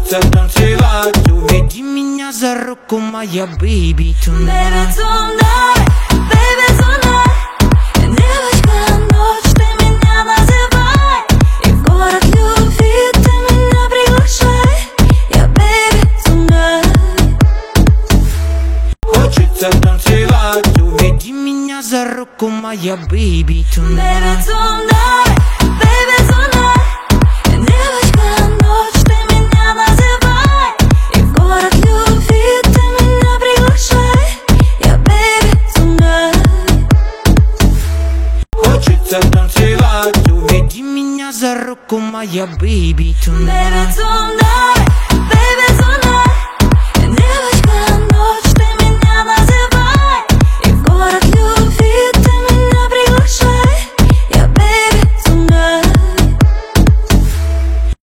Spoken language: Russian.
Хочется танцевать, уведи меня за руку, моя baby, tonight. Baby, tonight, baby, tonight. Девочка, ночь, ты меня называй. И в город любви ты меня приглашай. Я baby, tonight. Хочется танцевать, уведи меня за руку, моя baby, tonight. Baby, tonight, baby, tonight. Девочка, ночь, ты меня называй. И в город любви ты меня приглашай. Я baby, tonight. Хочется танцевать, уведи меня за руку, моя baby, tonight. Baby, tonight.